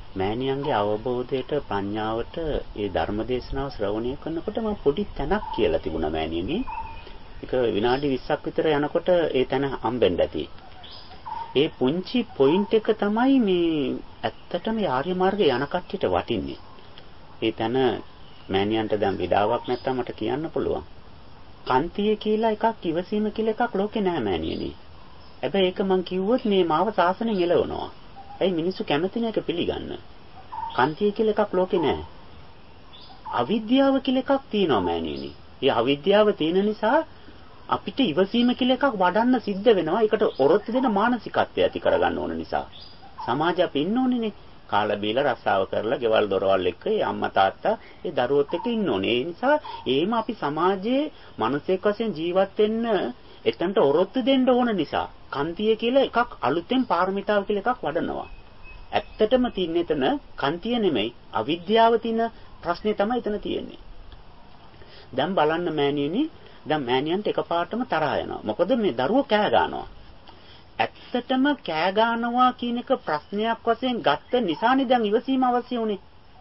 මෑණියන්ගේ අවබෝධයට ප්‍රඥාවට ඒ ධර්මදේශනාව ශ්‍රවණය කරනකොට මම පොඩි තැනක් කියලා තිබුණා මෑණියනි. ඒක විනාඩි 20ක් විතර යනකොට ඒ තැන හම්බෙන්න ඇති. ඒ පුංචි පොයින්ට් එක තමයි මේ ඇත්තටම ආර්ය මාර්ගේ යන කට්ටියට වටින්නේ. ඒ තැන මෑණියන්ට දැන් විඩාවක් නැත්තම් මට කියන්න පුළුවන්. කාන්තිය කියලා එකක්, ඉවසීම කියලා එකක් ලෝකේ නැහැ මෑණියනි. හැබැයි ඒක මං කිව්වොත් මේ මාව සාසනෙන් එළවනවා. ඇයි මිනිස්සු කැමති නැක පිළිගන්න. කාන්තිය කියලා එකක් ලෝකේ නැහැ. අවිද්‍යාව කියලා එකක් තියෙනවා මෑණියනි. ඒ අවිද්‍යාව තියෙන නිසා අපිට ඉවසීම කියලා එකක් වඩන්න සිද්ධ වෙනවා. ඒකට ඔරොත්තු දෙන මානසිකත්වය ඇති කරගන්න ඕන නිසා. සමාජය අපි ඉන්න ඕනේනේ. කාලා බීලා රස්සාව කරලා ගෙවල් දොරවල් එක්ක ඒ අම්මා තාත්තා ඒ දරුවොත් එක්ක ඉන්න ඕනේ. ඒ නිසා එහෙම අපි සමාජයේ මිනිසෙක් වශයෙන් ජීවත් වෙන්න එතනට ඔරොත්තු දෙන්න ඕන නිසා කාන්තිය කියලා එකක් අලුතෙන් පාරමිතාව කියලා එකක් වඩනවා. ඇත්තටම තින්නේ එතන කාන්තිය නෙමෙයි අවිද්‍යාව තියෙන ප්‍රශ්නේ තමයි එතන තියෙන්නේ. දැන් බලන්න මෑණියනි, දැන් මෑණියන්ට එකපාරටම තරහා යනවා. මොකද මේ දරුවෝ කෑ ගන්නවා. ඇත්තටම කෑ ගන්නවා කියන එක ප්‍රශ්නයක් වශයෙන් ගත්ත නිසානේ දැන් ඉවසීම අවශ්‍ය උනේ.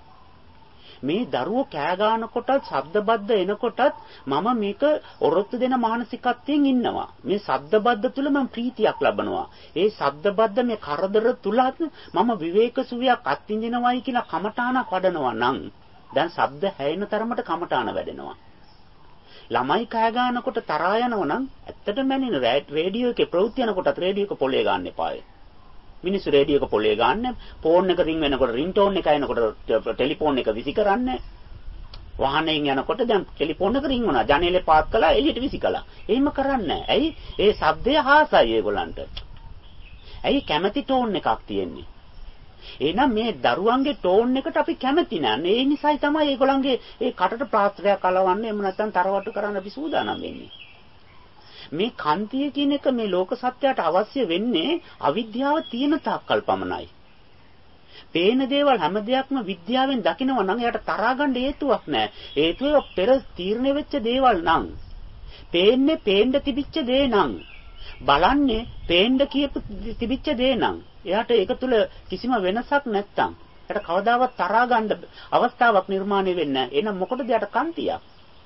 මේ දරුවෝ කෑ ගන්නකොටත් ශබ්දබද්ද එනකොටත් මම මේක ඔරොත්තු දෙන මානසිකත්වයෙන් ඉන්නවා. මේ ශබ්දබද්ද තුල මම ප්‍රීතියක් ලබනවා. ඒ ශබ්දබද්ද මේ කරදර තුලත් මම විවේක සුවයක් අත්විඳිනවයි කියලා කමඨාණක් වඩනවා නම් දැන් ශබ්ද හැයෙන තරමට කමඨාණ වැඩෙනවා. ළමයි කෑ ගන්නකොට තරහා යනවා නම් ඇත්තටම මැනින රේඩියෝ එකේ ප්‍රවෘත්ති යනකොටත් රේඩියෝ එක පොලේ ගන්න එපායි. මිනිස්සු රේඩියෝ එක පොලේ ගන්න, ෆෝන් එක රින් වෙනකොට රින්ටෝන් එක එනකොට ටෙලිෆෝන් එක විසි කරන්නේ. වාහනයෙන් යනකොට දැන් ටෙලිෆෝන් එක රින් වුණා. ජනේලේ පාත් කළා, එළියට විසි කළා. එහෙම කරන්නේ නැහැ. ඇයි? ඒ ශබ්දය හාසයි ඒගොල්ලන්ට. ඇයි කැමැති ටෝන් එකක් තියෙන්නේ? එහෙනම් මේ දරුවන්ගේ ටෝන් එකට අපි කැමති නැහැ. ඒ නිසායි තමයි ඒගොල්ලන්ගේ ඒ කටට ප්ලාස්ටරයක් අලවන්නේ. එහෙම නැත්නම් තරවට්ටු කරන්න අපි සූදානම් වෙන්නේ. මේ කාන්තිය කියන එක මේ ලෝක සත්‍යයට අවශ්‍ය වෙන්නේ අවිද්‍යාව තියෙන තාක්කල් පමණයි. පේන දේවල් හැම දෙයක්ම විද්‍යාවෙන් දකිනවා නම් එයාට තරහා ගන්න හේතුවක් නැහැ. හේතුව පෙර තීරණය වෙච්ච දේවල් නම්. පේන්නේ පේන්න තිබිච්ච දේ නම්. බලන්නේ පේන්න කියපු තිබිච්ච දේ නම්. එයාට ඒක තුල කිසිම වෙනසක් නැත්තම් එයාට කවදාවත් තරහා ගන්න අවස්ථාවක් නිර්මාණය වෙන්නේ නැහැ. එහෙනම් මොකටද එයාට කාන්තියක්?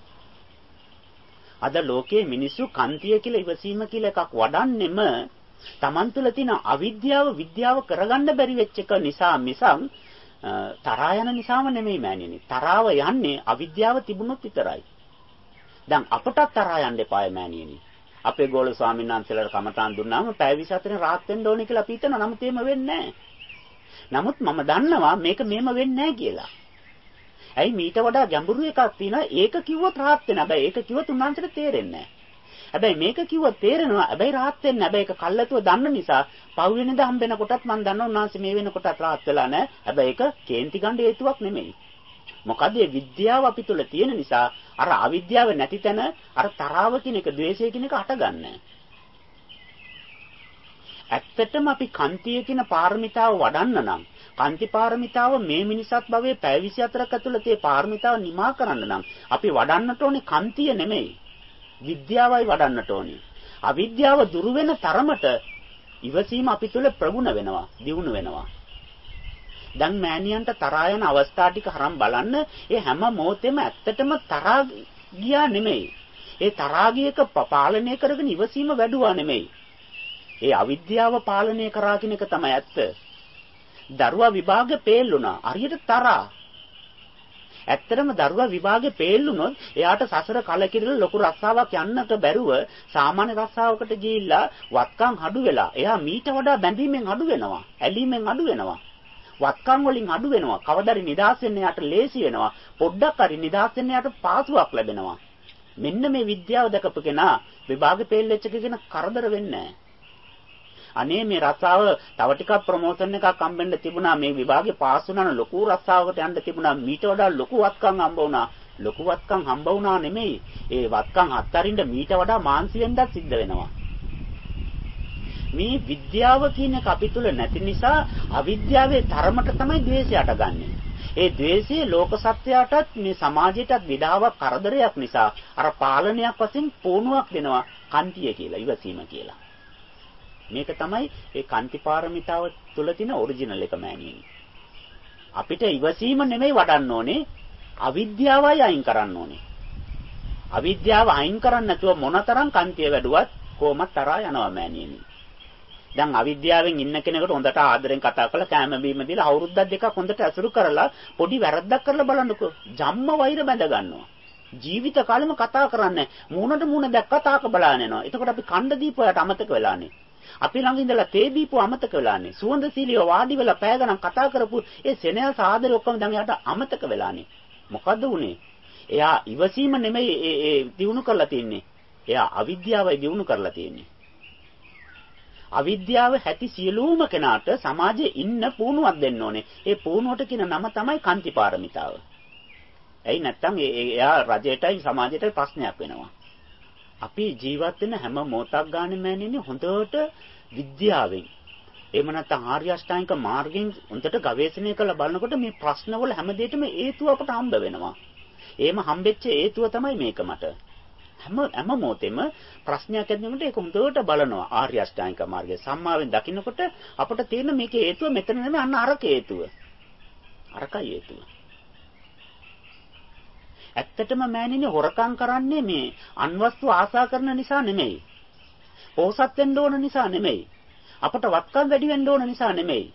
අද ලෝකයේ මිනිස්සු කාන්තිය කියලා ඉවසීම කියලා එකක් වඩන්නෙම Taman තුල තියෙන අවිද්‍යාව විද්‍යාව කරගන්න බැරි වෙච්ච එක නිසා මිසක් තරහා යන නිසාම නෙමෙයි මෑණියනි. තරහව යන්නේ අවිද්‍යාව තිබුණොත් විතරයි. දැන් අපටත් තරහා යන්න එපාය මෑණියනි. අපේ ගෝල ස්වාමීන් වහන්සේලාට කමඨාන් දුන්නාම පැය 24 රාත් වෙන්න ඕනේ කියලා අපි හිතනවා. නමුත් එහෙම වෙන්නේ නැහැ. නමුත් මම දන්නවා මේක මෙහෙම වෙන්නේ නැහැ කියලා. ඇයි මීට වඩා ගැඹුරු එකක් තියෙනවා. ඒක කිව්වොත් rahat වෙන. හැබැයි ඒක කිව්වොත් උන්වහන්සේට තේරෙන්නේ නැහැ. හැබැයි මේක කිව්වොත් තේරෙනවා. හැබැයි rahat වෙන්නේ නැහැ. හැබැයි ඒක කල්ලාතුව දන්න නිසා පහුවෙනිද හම්බෙන කොටත් මම දන්නවා උන්වහන්සේ මේ වෙන කොටත් rahat වෙලා නැහැ. හැබැයි ඒක කේන්ති ගන්න හේතුවක් නෙමෙයි. මොකද මේ විද්‍යාව අපි තුල තියෙන නිසා අර අවිද්‍යාව නැති තැන අර තරාව කියන එක, ද්වේෂය කියන එක හටගන්නේ. ඇත්තටම අපි කාන්තිය කියන පාරමිතාව වඩන්න නම් කාන්ති පාරමිතාව මේ මිනිසත් භවයේ පැය 24ක් ඇතුළත ඒ පාරමිතාව නිමා කරන්න නම් අපි වඩන්නට ඕනේ කාන්තිය නෙමෙයි. විද්‍යාවයි වඩන්නට ඕනේ. අවිද්‍යාව දුරු වෙන තරමට ඉවසීම අපි තුල ප්‍රගුණ වෙනවා, දියුණු වෙනවා. දැන් මෑණියන්ට තරහා යන අවස්ථා ටික හරන් බලන්න. ඒ හැම මොහොතෙම ඇත්තටම තරහා ගියා නෙමෙයි. ඒ තරහා ගියක පාලනය කරගෙන ඉවසීම වැඩුවා නෙමෙයි. ඒ අවිද්‍යාව පාලනය කරා කියන එක තමයි ඇත්ත. දරුවා විභාගෙ පෙල්ලුණා. හරියට තරහා. ඇත්තටම දරුවා විභාගෙ පෙල්ලුනොත් එයාට සසර කලකිරලා ලොකු රස්සාවක් යන්නට බැරුව සාමාන්‍ය රස්සාවකට ගිහිල්ලා වත්කම් අඩු වෙලා එයා මීට වඩා බැඳීමෙන් අඩු වෙනවා. ඇලීමෙන් අඩු වෙනවා. වත්කම් වලින් අඩු වෙනවා. කවදාරි නිදාස් වෙන්න යාට ලේසි වෙනවා. පොඩ්ඩක් හරි නිදාස් වෙන්න යාට පාසුවක් ලැබෙනවා. මෙන්න මේ විද්‍යාව දැකපු කෙනා විභාගෙ පෙල්ලෙච්ච කෙනා කරදර වෙන්නේ නැහැ. අනේ මේ රස්සාව තව ටිකක් ප්‍රොමෝෂන් එකක් හම්බෙන්න තිබුණා. මේ විභාගේ පාස් වුණා නම් ලොකු රස්සාවකට යන්න තිබුණා. මීට වඩා ලොකු වත්කම් හම්බ වුණා. ලොකු වත්කම් හම්බ වුණා නෙමෙයි. ඒ වත්කම් අත්තරින්න මීට වඩා මාන්සි වෙන්නත් සිද්ධ වෙනවා. මේ විද්‍යාව කියන එක අපි තුල නැති නිසා අවිද්‍යාවේ තරමට තමයි ද්වේෂය අටගන්නේ. ඒ ද්වේෂය ලෝක සත්‍යයටත් මේ සමාජයටත් විඩාවක් කරදරයක් නිසා අර පාලනයක් වශයෙන් පුණුවක් දෙනවා කාන්තිය කියලා, ඉවසීම කියලා. මේක තමයි ඒ කාන්ති පාරමිතාව තුල තියෙන ඔරිජිනල් එක මෑණියනි. අපිට ඉවසීම නෙමෙයි වඩන්න ඕනේ. අවිද්‍යාවයි අයින් කරන්න ඕනේ. අවිද්‍යාව අයින් කරන්න නැතුව මොනතරම් කන්තිය වැඩුවත් කොහොමත් තරහා යනවා මෑණියනි. දැන් අවිද්‍යාවෙන් ඉන්න කෙනෙකුට හොඳට ආදරෙන් කතා කරලා කැම බීම දීලා අවුරුද්දක් දෙකක් හොඳට ඇසුරු කරලා පොඩි වැරද්දක් කරලා බලන්නකෝ. ජම්ම වෛර බැඳ ගන්නවා. ජීවිත කාලෙම කතා කරන්නේ මූණට මූණ දැක්ක තාක බලාගෙන යනවා. එතකොට අපි කණ්ඩ දීපුවාට අමතක වෙලානේ. අපි ළඟ ඉඳලා තේ දීපුව අමතක වෙලානේ. සුවඳ සීලිය වාඩි වෙලා පැය ගණන් කතා කරපු ඒ සෙනෙහස ආදරේ ඔක්කොම දැන් යාට අමතක වෙලානේ. මොකද්ද උනේ? එයා ඉවසීම නෙමෙයි ඒ දිනු කරලා තින්නේ. එයා අවිද්‍යාවයි දිනු කරලා තින්නේ. අවිද්‍යාව ඇති සියලුම කෙනාට සමාජයේ ඉන්න පුණුවක් දෙන්න ඕනේ. ඒ පුණුවට කියන නම තමයි කාන්තිපාරමිතාව. ඇයි නැත්තම් එයා රජයටයි සමාජයටයි ප්‍රශ්නයක් වෙනවා. අපි ජීවත් වෙන හැම මොහොතක් ගන්න මෑණියනි හොඳට විද්‍යාවෙන් එහෙම නැත්නම් ආර්ය අෂ්ටාංගික මාර්ගයෙන් හොඳට ගවේෂණය කරලා බලනකොට මේ ප්‍රශ්නවල හැම දෙයකම හේතුව අපට හම්බ වෙනවා. එහෙම හම්බෙච්ච හේතුව තමයි මේක මට. හැම මොහොතෙම ප්‍රශ්නයක් ඇතිවෙනකොට ඒක හොඳට බලනවා ආර්ය අෂ්ටාංගික මාර්ගය සම්මාවෙන් දකින්නකොට අපට තේරෙන මේකේ හේතුව මෙතන නෙමෙයි අන්න අරක හේතුව. අරකයි හේතුව. ඇත්තටම මෑණිනේ හොරකම් කරන්නේ මේ අන්වස්තු ආසා කරන නිසා නෙමෙයි. පෝසත් වෙන්න ඕන නිසා නෙමෙයි. අපට වත්කම් වැඩි වෙන්න ඕන නිසා නෙමෙයි.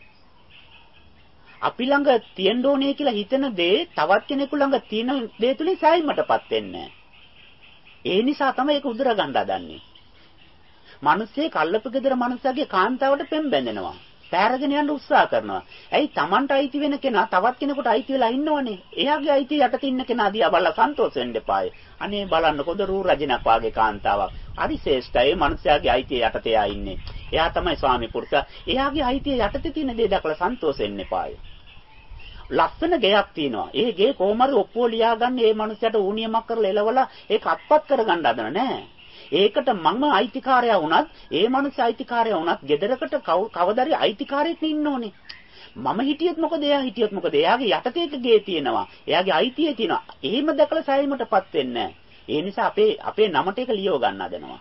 අපි ළඟ තියෙන්න ඕනේ කියලා හිතන දේ තවත් කෙනෙකු ළඟ තියෙන දේ තුලින් සෑයීමටපත් වෙන්නේ. ඒ නිසා තමයි ඒක උදුර ගන්න හදන්නේ. මිනිස්සේ කල්ලපු ගෙදර මිනිස්සගේ කාන්තාවට පෙම් බැඳෙනවා. පැරගෙන යන්න උත්සාහ කරනවා. ඇයි Tamanට අයිති වෙන කෙනා තවත් කෙනෙකුට අයිති වෙලා ඉන්නවනේ. එයාගේ අයිතිය යටතේ ඉන්න කෙනා දිහා බලලා සන්තෝෂ වෙන්න එපායි. අනේ බලන්නකොද රූ රජිනක් වාගේ කාන්තාවක්. හරි ශ්‍රේෂ්ඨයි. මිනිස්යාගේ අයිතිය යටතේ ආ ඉන්නේ. එයා තමයි ස්වාමි පුරුෂයා. එයාගේ අයිතිය යටතේ තියෙන දේ දැකලා සන්තෝෂ වෙන්න එපායි. ලස්සන ගෙයක් තියෙනවා. ඒ ගේ කොහොමද ඔප්පුව ලියාගන්නේ මේ මිනිස්සයාට ඌනියමක් කරලා එලවලා ඒක අත්පත් කරගන්න හදන නෑ. ඒකට මම අයිතිකාරයා වුණත් ඒ මිනිස්සු අයිතිකාරයා වුණත් ගෙදරකට කවදාරි අයිතිකාරයෙක් ඉන්න ඕනේ. මම හිටියොත් මොකද එයා හිටියොත් මොකද එයාගේ යටතේ එක ගේ තියෙනවා. එයාගේ අයිතිය තියෙනවා. එහෙම දැකලා සෑයීමටපත් වෙන්නේ ඒ නිසා අපේ නමට ඒක ලියව ගන්න හදනවා.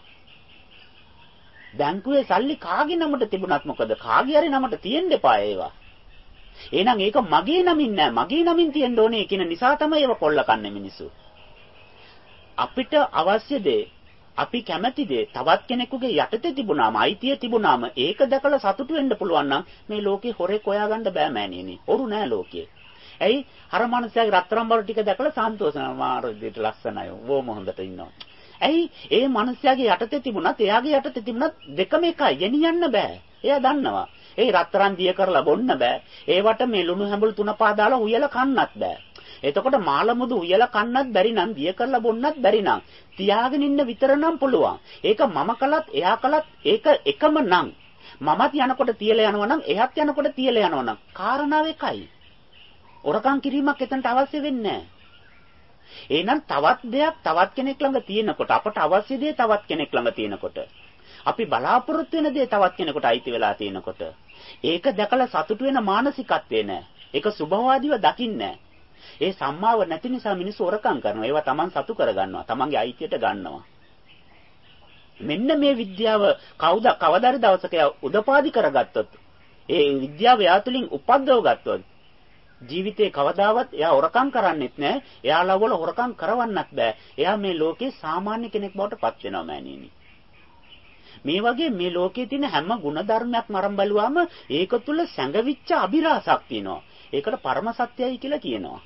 බැංකුවේ සල්ලි කාගේ නමට තිබුණත් මොකද කාගේ හරි නමට තියෙන්න එපා ඒවා. එහෙනම් ඒක මගේ නමින් නෑ මගේ නමින් තියෙන්න ඕනේ කියන නිසා තමයි ඒව කොල්ල කන්නේ මිනිස්සු. අපිට අවශ්‍ය දේ අපි කැමති දේ තවත් කෙනෙකුගේ යටතේ තිබුණාම අයිතිය තිබුණාම ඒක දැකලා සතුටු වෙන්න පුළුවන් නම් මේ ලෝකේ හොරෙක් හොයාගන්න බෑ මෑණියනි. හොරු නෑ ලෝකේ. ඇයි? අර මනුස්සයාගේ රත්තරන් බර ටික දැකලා සන්තෝෂ වෙනවා. මාර විදිහට ලස්සනයි. ඕම හොඳට ඉන්නවා. ඇයි? ඒ මනුස්සයාගේ යටතේ තිබුණත් එයාගේ යටතේ තිබුණත් දෙකම එකයි. ගෙනියන්න බෑ. එයා දන්නවා. ඒ රත්තරන් දිය කරලා බොන්න බෑ. ඒවට මේ ලුණු හැඹුල් තුන පහ දාලා උයලා කන්නත් බෑ. එතකොට මාළමුදු උයලා කන්නත් බැරි නම් දිය කරලා බොන්නත් බැරි නම් තියාගෙන ඉන්න විතර නම් පුළුවන්. ඒක මම කළත් එයා කළත් ඒක එකම නම්. මමත් යනකොට තියලා යනවා නම් එයාත් යනකොට තියලා යනවා නම් කාරණාව එකයි. ඔරකම් කිරීමක් එතනට අවශ්‍ය වෙන්නේ නැහැ. එහෙනම් තවත් දෙයක් තවත් කෙනෙක් ළඟ තියෙනකොට අපට අවශ්‍ය දේ තවත් කෙනෙක් ළඟ තියෙනකොට අපි බලාපොරොත්තු වෙන දේ තවත් කෙනෙකුට අයිති වෙලා තියෙනකොට ඒක දැකලා සතුටු වෙන මානසිකත්වේ නැහැ. ඒක සුභවාදීව දකින්නේ නැහැ. ඒ සම්මාව නැති නිසා මිනිස්සු හොරකම් කරනවා. ඒවා Taman සතු කරගන්නවා. Tamanගේ අයිතියට ගන්නවා. මෙන්න මේ විද්‍යාව කවදාරි දවසක උදපාදි කරගත්තොත් ඒ විද්‍යාව යාතුලින් උපද්දව ගත්තොත් ජීවිතේ කවදාවත් එයා හොරකම් කරන්නෙත් නැහැ. එයාලා වල හොරකම් කරවන්නත් බෑ. එයා මේ ලෝකේ සාමාන්‍ය කෙනෙක් බවට පත් වෙනවා මෑණියනි. මේ වගේ මේ ලෝකයේ තියෙන හැම ಗುಣධර්මයක්ම අරන් බලුවාම ඒක තුල සැඟවිච්ච අභිරහසක් තියෙනවා. ඒකට පරම සත්‍යයි කියලා කියනවා.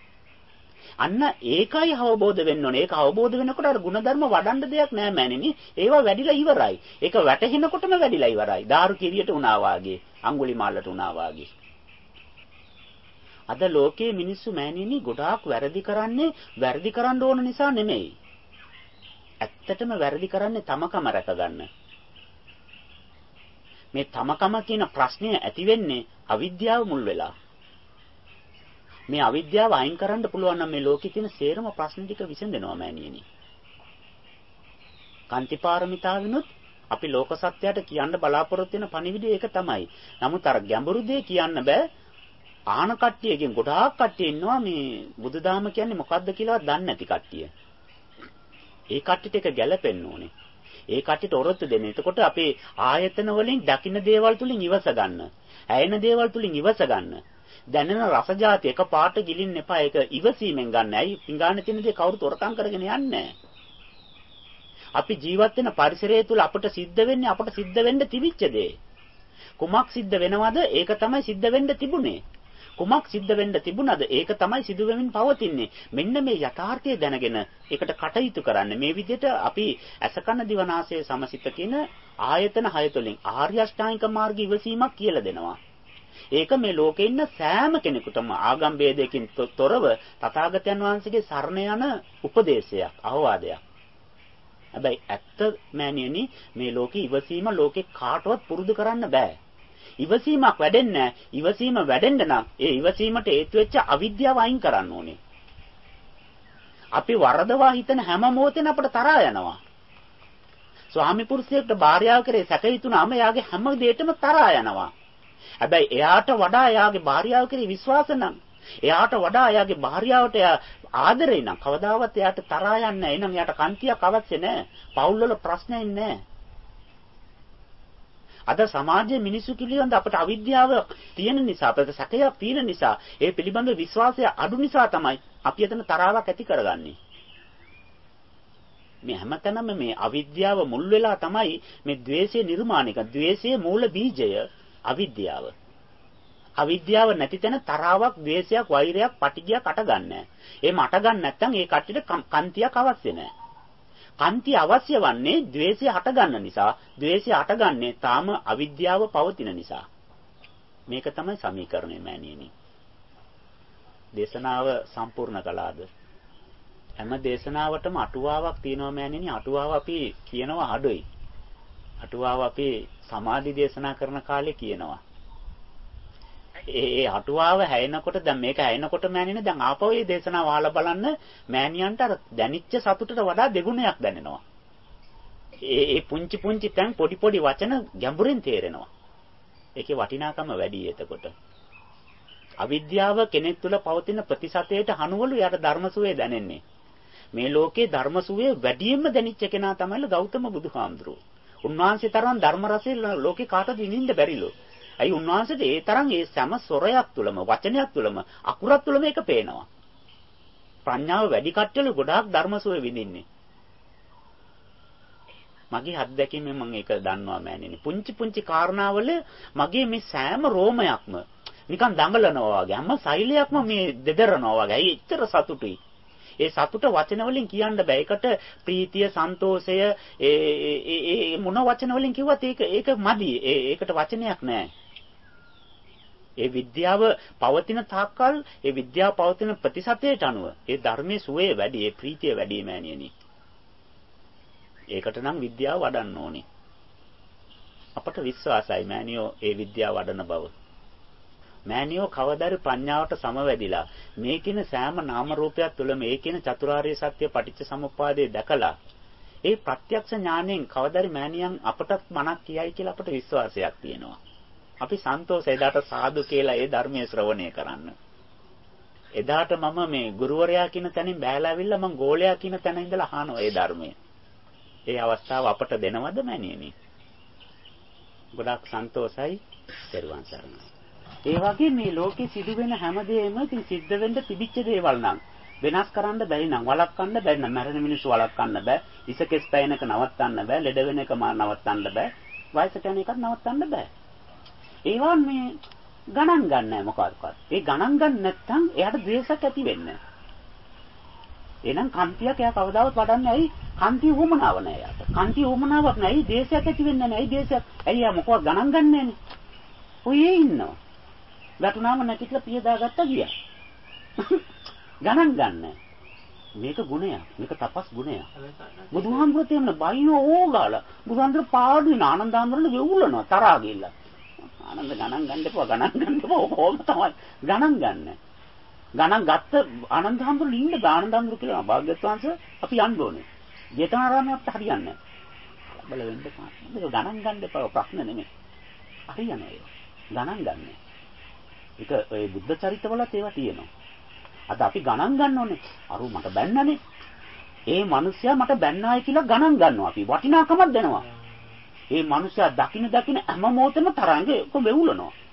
අන්න ඒකයි අවබෝධ වෙන්න ඕනේ. ඒක අවබෝධ වෙනකොට අර ಗುಣධර්ම වඩන්න දෙයක් නෑ මෑණෙනි. ඒවා වැඩිලා ඉවරයි. ඒක වැටහෙනකොටම වැඩිලා ඉවරයි. දාරු කිරියට උනා වාගේ, අඟුලිමාලට උනා වාගේ. අද ලෝකයේ මිනිස්සු මෑණෙනි ගොඩාක් වැරදි කරන්නේ වැරදි කරන්න ඕන නිසා නෙමෙයි. ඇත්තටම වැරදි කරන්නේ තමකම රැකගන්න. මේ තමකම කියන ප්‍රශ්නය ඇති වෙන්නේ අවිද්‍යාව මුල් වෙලා. මේ අවිද්‍යාව අයින් කරන්න පුළුවන් නම් මේ ලෝකේ තියෙන සේරම ප්‍රශ්න ටික විසඳෙනවා මෑණියනි. කාන්තිපාරමිතාවිනුත් අපි ලෝක සත්‍යයට කියන්න බලාපොරොත්තු වෙන පණිවිඩය ඒක තමයි. නමුත් අර ගැඹුරු දේ කියන්න බෑ. ආන කට්ටියකින් ගොඩාක් කට්ටිය ඉන්නවා මේ බුදුදහම කියන්නේ මොකද්ද කියලා දන්නේ නැති කට්ටිය. ඒ කට්ටියට ඒක ගැලපෙන්න ඕනේ. ඒ කට්ටියට ඔරොත්තු දෙන්න. එතකොට අපේ ආයතන වලින් දකින්න දේවල් තුලින් ඉවස ගන්න. ඇයෙන දේවල් තුලින් ඉවස ගන්න. දැනෙන රස જાති එක පාට ගිලින්න එපා. ඒක ඉවසීමෙන් ගන්න. ඇයි පිඟානේ තියෙන දේ කවුරුත් හොරකම් කරගෙන යන්නේ අපි ජීවත් වෙන පරිසරය තුල අපට සිද්ධ වෙන්නේ අපට සිද්ධ වෙන්න තිබිච්ච දේ. කුමක් සිද්ධ වෙනවද? ඒක තමයි සිද්ධ වෙන්න තිබුණේ. කුමක් සිද්ධ වෙන්න තිබුණද? ඒක තමයි සිදු වෙමින් පවතින්නේ. මෙන්න මේ යථාර්ථය දැනගෙන ඒකට කටයුතු කරන්න. මේ විදිහට අපි අසකන දිවනාසය සමසිත කියන ආයතන 6 තුළින් ආර්ය අෂ්ටාංගික මාර්ග ඉවසීමක් කියලා දෙනවා. ඒක මේ ලෝකේ ඉන්න සෑම කෙනෙකුටම ආගම් ભેදයකින් තොරව තථාගතයන් වහන්සේගේ සරණ යන උපදේශයක්, අවවාදයක්. හැබැයි ඇත්ත මෑණියනි මේ ලෝකේ ඉවසීම ලෝකේ කාටවත් පුරුදු කරන්න බෑ. ඉවසීමක් වැඩෙන්නේ නැහැ. ඉවසීම වැඩෙන්න නම් ඒ ඉවසීමට හේතු වෙච්ච අවිද්‍යාව අයින් කරන්න ඕනේ. අපි වරදවා හිතන හැම මොහොතෙම අපට තරහා යනවා. ස්වාමි පුරුෂයෙක්ට භාර්යාව කරේ සැක හිතුනාම එයාගේ හැම දෙයකටම තරහා යනවා. හැබැයි එයාට වඩා එයාගේ භාර්යාව කරේ විශ්වාස නම්, එයාට වඩා එයාගේ භාර්යාවට ආදරේ නම් කවදාවත් එයාට තරහා යන්නේ නැහැ. එහෙනම් එයාට කන්තියක් අවශ්‍ය නැහැ. පවුල් වල ප්‍රශ්නයක් නැහැ. අද සමාජයේ මිනිසු පිළිබඳ අපට අවිද්‍යාව තියෙන නිසා, අපට සැකයක් තියෙන නිසා, ඒ පිළිබඳ විශ්වාසය අඩු නිසා තමයි අපි එතන තරාවක් ඇති කරගන්නේ. මේ හැමතැනම මේ අවිද්‍යාව මුල් වෙලා තමයි මේ द्वේෂය නිර්මාණය කරන්නේ. द्वේෂයේ මූල බීජය අවිද්‍යාව. අවිද්‍යාව නැති තැන තරාවක්, द्वේෂයක්, වෛරයක්, පටිඝයක් අට ගන්නෑ. එහෙම අට ගන්න නැත්නම් ඒ කට්ටියට කන්තියක් අවශ්‍ය නැහැ. කන්ති අවශ්‍ය වන්නේ द्वේෂය හට ගන්න නිසා. द्वේෂය හටගන්නේ තාම අවිද්‍යාව පවතින නිසා. මේක තමයි සමීකරණය මෑණියනි. දේශනාව සම්පූර්ණ කළාද? හැම දේශනාවටම අටුවාවක් තියෙනවා මෑණියනි. අටුවාව අපි කියනවා අඩුයි. අටුවාව අපි සමාධි දේශනා කරන කාලේ කියනවා. ඒ අටුවාව හැයෙනකොට දැන් මේක හැයෙනකොට මෑණියනේ දැන් ආපහු මේ දේශනාව අහලා බලන්න මෑණියන්ට අර දැනිච්ච සතුටට වඩා දෙගුණයක් දැනෙනවා. ඒ පුංචි පුංචි තැන් පොඩි පොඩි වචන ගැඹුරින් තේරෙනවා. ඒකේ වටිනාකම වැඩි එතකොට. අවිද්‍යාව කෙනෙක් තුළ පවතින ප්‍රතිශතයට හනුවලු යට ධර්මසුවේ දැනෙන්නේ. මේ ලෝකේ ධර්මසුවේ වැඩියෙන්ම දැනිච්ච කෙනා තමයි ගෞතම බුදුහාමුදුරුවෝ. උන්වහන්සේ තරම් ධර්ම රසය ලෝකේ කාටවත් විඳින්න බැරිලු. අයි උන්වහන්සේට ඒ තරම් ඒ සෑම ස්වරයක් තුලම වචනයක් තුලම අකුරක් තුලම ඒක පේනවා. ප්‍රඥාව වැඩි කට්ටියලු ගොඩාක් ධර්මසෝය විඳින්නේ. මගේ අත්දැකීමෙන් මම ඒක දන්නවා මෑණියනි. පුංචි පුංචි කාරණාවල මගේ මේ සෑම රෝමයක්ම නිකන් දඟලනවා වගේ. හැම සෛලයක්ම මේ දෙදරනවා වගේ. ඇයි එච්චර සතුටුයි. ඒ සතුට වචන වලින් කියන්න බෑ. ඒකට ප්‍රීතිය, සන්තෝෂය ඒ මොන වචන වලින් කිව්වත් ඒක මදි. ඒකට වචනයක් නෑ. ඒ විද්‍යාව පවතින තාක්කල් ඒ විද්‍යාව පවතින ප්‍රතිශතයට අනුව ඒ ධර්මයේ සුවේ වැඩි, ඒ ප්‍රීතිය වැඩි මෑණියනි. ඒකට නම් විද්‍යාව වඩන්න ඕනේ. අපට විශ්වාසයි මෑණියෝ ඒ විද්‍යාව වඩන බව. මෑණියෝ කවදාද ප්‍රඥාවට සමවැදිලා මේ කින සෑම නාම රූපයක් තුළ මේ කින චතුරාර්ය සත්‍ය පටිච්ච සමුප්පාදේ දැකලා ඒ ප්‍රත්‍යක්ෂ ඥාණයෙන් කවදාද මෑණියන් අපටත් මනක් කියයි කියලා අපට විශ්වාසයක් තියෙනවා. අපි සන්තෝෂ එදාට සාදු කියලා ඒ ධර්මයේ ශ්‍රවණය කරන්න. එදාට මම මේ ගුරුවරයා කියන තැනින් බෑලා ඇවිල්ලා මම ගෝලයා කියන තැන ඉඳලා අහනවා ඒ ධර්මය. ඒ අවස්ථාව අපට දෙනවද මෑණියනි? ගොඩාක් සන්තෝෂයි. පෙරවන් සරණයි. ඒ වගේ මේ ලෝකේ සිදුවෙන හැමදේම ඉතින් සිද්ධ වෙන්න තිබිච්ච දේවල් නම් වෙනස් කරන්න බැරි නම් වළක්වන්න බැරි නම් මරණ මිනිස්සු වළක්වන්න බෑ. ඉසකෙස් පැයනක නවත්තන්න බෑ. ලෙඩ වෙන එක නවත්තන්න බෑ. වයසට යන එකත් නවත්තන්න බෑ. ඒවා මේ ගණන් ගන්න නැහැ මොකක්වත්. ඒ ගණන් ගන්න නැත්නම් එයාට ද්වේෂයක් ඇති වෙන්නේ. එහෙනම් කන්තියක් එයා කවදාවත් වඩන්නේ ඇයි? කන්තිය වුමනාව නැහැ එයාට. කන්තිය වුමනාවක් නැහැ. ද්වේෂයක් ඇති වෙන්නේ නැහැ. ද්වේෂයක්. ඇයි යා මොකවත් ගණන් ගන්න නැන්නේ? ඔයේ ඉන්නවා. වැටුනාම නැතිట్లా පිය දාගත්තා ගියා. ගණන් ගන්න. මේක ගුණයක්. මේක තපස් ගුණයක්. බුදුහාමුදුරුවෝ තේමන බයිනෝ ඕගාලා. බුදුහාමුදුරුවෝ පාඩුවේ ආනන්දහාමුදුරුවෝ වෙවුලනවා තරහා ගිහිල්ලා. ආනන්ද ගණන් ගන්න එපා ඕම තමයි ගණන් ගන්න. ගණන් ගත්ත ආනන්දහාමුදුරුවෝ ඉන්න ආනන්දහාමුදුරුවෝ කියලා භාග්‍යවත් වහන්සේ අපි යන්න ඕනේ. ජේතවනාරාමයට හරියන්නේ නැහැ. බල වෙන්න පාන. මේක ගණන් ගන්න එපා ප්‍රශ්න නෙමෙයි. හරියන්නේ ඒක. ගණන් ගන්න. ඒක ඔය බුද්ධ චරිතවලත් ඒවා තියෙනවා. අද අපි ගණන් ගන්න ඕනේ. අරු මට බැන්නනේ. ඒ මිනිස්සයා මට බැන්නායි කියලා ගණන් ගන්නවා අපි. වටිනාකමක් දෙනවා. ඒ මිනිස්සයා දකින්න හැම මොහොතෙම තරංගේ වෙවුලනවා.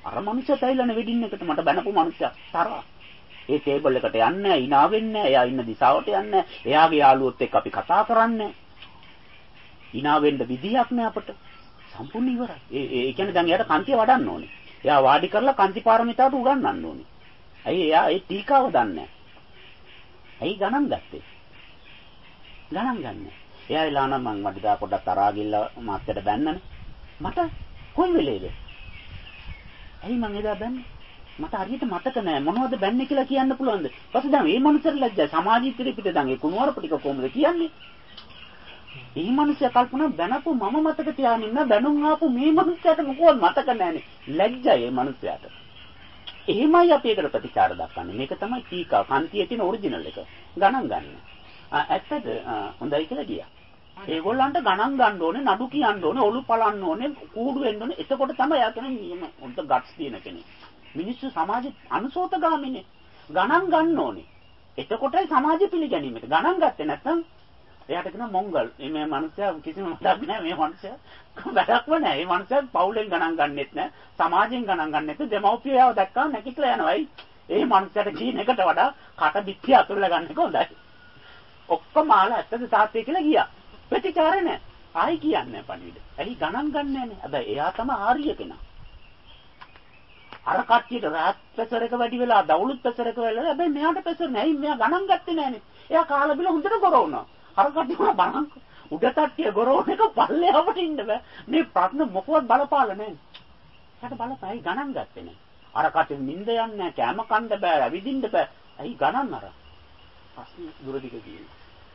අර මනුස්සයා තැවිලානේ වෙඩින් එකට මට බැනපු මනුස්සයා තරහා. ඒ ටේබල් එකට යන්නේ නැහැ, hina වෙන්නේ නැහැ, එයා ඉන්න දිශාවට යන්නේ නැහැ, එයාගේ යාළුවොත් එක්ක අපි කතා කරන්නේ. hina වෙන්න විදියක් නැහැ අපට. සම්පූර්ණ ඉවරයි. ඒ කියන්නේ දැන් එයාට කන්තිය වඩන්න ඕනේ. එයා වාඩි කරලා කන්ති පාරමිතාවට උගන්වන්න ඕනේ. ඇයි එයා ඒ ටීකාව දන්නේ නැහැ. ඇයි ගණන් ගත්තේ? ගණන් ගන්න. එයා ඉලා නම් මං වඩිදා පොඩක් තරහා ගිල්ල මාත්‍යට බැන්නනේ. මට කොයි වෙලේද? ඇයි මං එදා බැන්නේ? මට හරියට මතක නෑ මොනවද බැන්නේ කියලා කියන්න පුළුවන්ද? ඊපස්සේ දැන් මේ මනුස්සර ලැජ්ජා සමාජීය පිට දැන් ඒ කුණුවරප ටික කොහොමද කියන්නේ? මේ මනුස්සයා කල්පනා බැනපු මම මතක තියාගෙන ඉන්න බැනුම් ආපු මේ මනුස්සයාට මොකවත් මතක නෑනේ. ලැජ්ජයි මේ මනුස්සයාට. එහෙමයි අපි ඒකට ප්‍රතිචාර දක්වන්නේ. මේක තමයි ටීකා කන්තියේ තියෙන ඔරිජිනල් එක. ගණන් ගන්න. ඇත්තද හොඳයි කියලා ගියා. ඒගොල්ලන්ට ගණන් ගන්න ඕනේ, නඩු කියන්න ඕනේ, ඔලු පලන්න ඕනේ, කූඩු වෙන්න ඕනේ. එතකොට තමයි යා කියන්නේ නියම උන්ට ගට්ස් තියෙන කෙනෙක්. මිනිස්සු සමාජෙ අනුසෝතගාමිනේ. ගණන් ගන්න ඕනේ. එතකොටයි සමාජෙ පිළිගැනීමට. ගණන් ගත්තේ නැත්නම් එයාට කියන මොංගල්. මේ මනුස්සයා කිසිම මතක් නැහැ මේ මනුස්සයා. වැඩක්ම නැහැ. මේ මනුස්සයා පවුලෙන් ගණන් ගන්නෙත් නැහැ. සමාජයෙන් ගණන් ගන්නෙත් නැහැ. දෙමව්පියෝ යාව දැක්කම නැකිట్లా යනවායි. ඒ මනුස්සයාට කියන එකට වඩා කට පිටිය අතුරලා ගන්න එක හොඳයි. ඔක්කොම ආලා ඇත්තද තාත්තේ කියලා ගියා. ප්‍රතිචාර නැහැ. ආයි කියන්නේ නැහැ පණිවිඩ. ඇයි ගණන් ගන්නෑ නේ? හැබැයි එයා තමයි ආර්ය කෙනා. අර කට්ටියට රාත් ප්‍රෙෂර් එක වැඩි වෙලා දවුලුත් ප්‍රෙෂර් එක වෙලා හැබැයි මෙයාට ප්‍රෙෂර් නැහැ. මෙයා ගණන් ගත්තේ නැහනේ. එයා කාලා බිල හොඳට ගොරවනවා. අර කට්ටිය බලන්න උඩ තට්ටිය ගොරවන එක පල්ලෙහාවට ඉන්න බෑ. මේ ප්‍රශ්න මොකවත් බලපාල නැහැ. එයාට බලපෑයි ගණන් ගත්තේ නැහැ. අර කට්ටිය නිින්ද යන්නේ නැහැ, කැම කන්න බෑ, ඇවිදින්න බෑ. ඇයි ගණන් අර? ප්‍රශ්න දුරදිග කියන්නේ.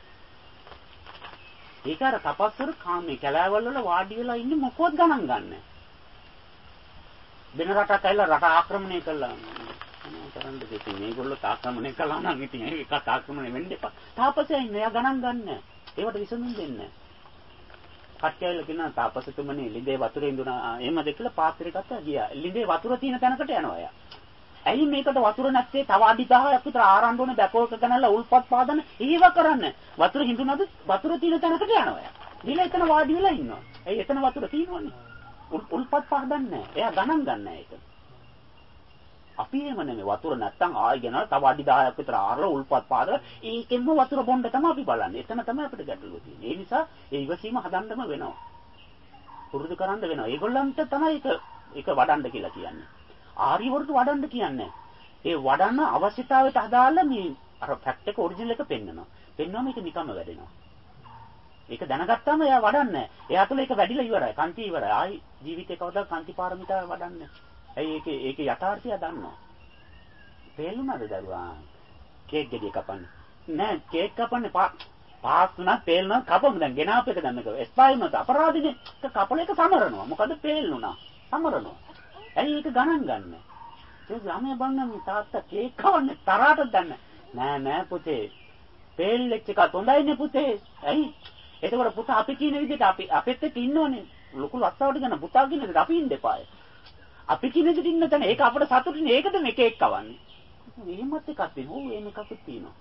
ඒක අර තපස්වර කාමේ කැලෑවල් වල වාඩි වෙලා ඉන්නේ මොකවත් ගණන් ගන්නෑ. වෙන රටක් ඇවිල්ලා රට ආක්‍රමණය කළා. කරන්න දෙන්නේ මේගොල්ලෝ ආක්‍රමණය කළා නම් ඉතින් ඒක ආක්‍රමණය වෙන්න එපා. තාපසයා ඉන්නේ එයා ගණන් ගන්නෑ. ඒවට විසඳුම් දෙන්නේ නෑ. කට්ටියල කියනවා තාපසතුමනි ලිඳේ වතුර ඉඳුනා. එහෙමද කියලා පාත්‍රය ගත්තා ගියා. ලිඳේ වතුර තියෙන තැනකට යනවා එයා. ඇයි මේකට වතුර නැත්තේ? තව අඩි 10ක් විතර ආරම්භ වුණ බැකෝක ගනනලා උල්පත් පාදන ඒව කරන්න. වතුර හිඳුනද වතුර තියෙන තැනකට යනවා එයා. ගිහලා එතන වාඩි වෙලා ඉන්නවා. ඇයි එතන වතුර තියෙනවනේ. උල්පත් පාදන්නේ නැහැ. එයා ගණන් ගන්නෑ ඒක. අපි එහෙම නෙමෙයි වතුර නැත්තම් ආයෙ ගෙනලා තව අඩි 10ක් විතර ආරලා උල්පත් පාදලා ඒකෙන්ම වතුර බොන්න තමයි අපි බලන්නේ. එතන තමයි අපිට ගැටලුව තියෙන්නේ. ඒ නිසා ඒ ඉවසීම හදන්නම වෙනවා. පුරුදු කරන්න වෙනවා. ඒගොල්ලන්ට තමයි ඒක වඩන්න කියලා කියන්නේ. ආර්යවරුන්ට වඩන්න කියන්නේ. ඒ වඩන්න අවශ්‍යතාවයට අදාළ මේ අර ෆැක්ට් එක ඔරිජිනල් එක පෙන්නනවා. පෙන්වම ඒක නිකම්ම වැඩෙනවා. ඒක දැනගත්තාම එයා වඩන්නේ. එයා තුළ ඒක වැඩිලා ඉවරයි. කාන්ති ඉවරයි. ආයි ජීවිතේ කවදා කාන්ති පාරමිතාව වඩන්නේ. ඇයි ඒකේ යථාර්ථය දන්නවා. තේරුණාද දරුවා? කේක් ගෙඩිය කපන්නේ. නෑ කේක් කපන්නේ පාස් තුනක් තේල්නවා කපමු දැන් ගෙනාප එක දැන් මේක එස්පායිමත් අපරාධිනේ. ඒක කපල එක සමරනවා. මොකද තේල්ුණා. සමරනවා. ඇයි ඒක ගණන් ගන්න? ඒ ළමයා බලන්න මේ තාත්තා කේක් කවන්නේ තරහට දන්න. නෑ පුතේ. තේල් එක්ක එකත් හොඳයිනේ පුතේ. ඇයි? එතකොට පුතා අපි කියන විදිහට අපි අපෙත් එක්ක ඉන්නෝනේ. ලොකු ලස්සාවට ගන්න පුතා කියන විදිහට අපි ඉන්න එපාය. අපි කියන විදිහට ඉන්න තැන ඒක අපිට සතුටිනේ. ඒකද මේ කේක් කවන්නේ. එහෙමත් එකක් තියෙනවා. ඕ එහෙම එකක් තියෙනවා.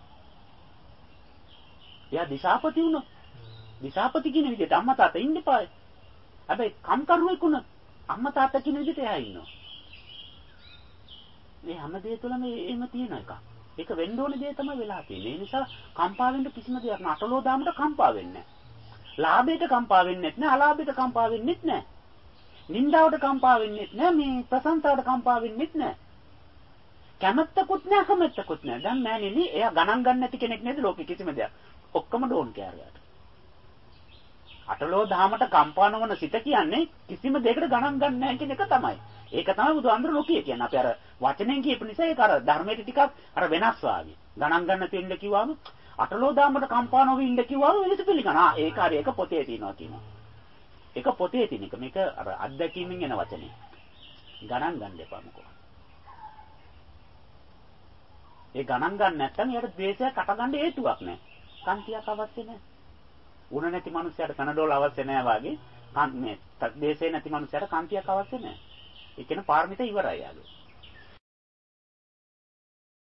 එයා දිශාපති වුණා. දිශාපති කියන විදිහට අම්මා තාත්තා ඉන්න එපාය. හැබැයි කම්කරුවෙක් වුණා. අම්මා තාත්තා කියන විදිහට එයා ඉන්නවා. මේ හැම දෙය තුළම එහෙම තියෙන එකක්. ඒක වෙන්න ඕනේ දේ තමයි වෙලා තියෙන්නේ. ඒ නිසා කම්පා වෙන්න කිසිම දෙයක් නෑ. අටලෝ දාමට කම්පා වෙන්නේ නෑ. ලාභයට කම්පා වෙන්නෙත් නෑ. අලාභයට කම්පා වෙන්නෙත් නෑ. නින්දාවට කම්පා වෙන්නෙත් නෑ. මේ ප්‍රශංසාවට කම්පා වෙන්නෙත් නෑ. කැමැත්තකුත් නෑ, කැමැත්තකුත් නෑ. දැන් මෑණියනි එයා ගණන් ගන්න නැති කෙනෙක් නේද ලෝකෙ කිසිම දෙයක්. ඔක්කොම ඩෝන් කෑරගාට. අටලෝ දහමට කම්පා නොවන සිත කියන්නේ කිසිම දෙයකට ගණන් ගන්න නැහැ කියන එක තමයි. ඒක තමයි බුදුහාමුදුරු ලෝකයේ කියන්නේ. අපි අර වචනෙන් කියපු නිසා ඒක අර ධර්මයට ටිකක් අර වෙනස් වාගේ. ගණන් ගන්න තියෙන්න කිව්වම අටලෝ දහමට කම්පා නොවි ඉන්න කිව්වම වෙනස පිළිගනවා. ඒක හරි ඒක පොතේ තියෙනවා කියනවා. ඒක පොතේ තියෙන එක. මේක අර අත්දැකීමෙන් එන වචනේ. ගණන් ගන්න එපා මොකෝ. ඒ ගණන් ගන්න නැත්නම් යාට ද්වේෂයක් අටගන්න හේතුවක් නැහැ. කාන්තියක් අවශ්‍ය නැහැ. උණ නැති මනුස්සයට කනඩෝල අවශ්‍ය නැහැ වාගේ මේ දේශේ නැති මනුස්සයට කාන්තියක් අවශ්‍ය නැහැ. ඒ කියන පාරමිත ඉවරයි යාගේ.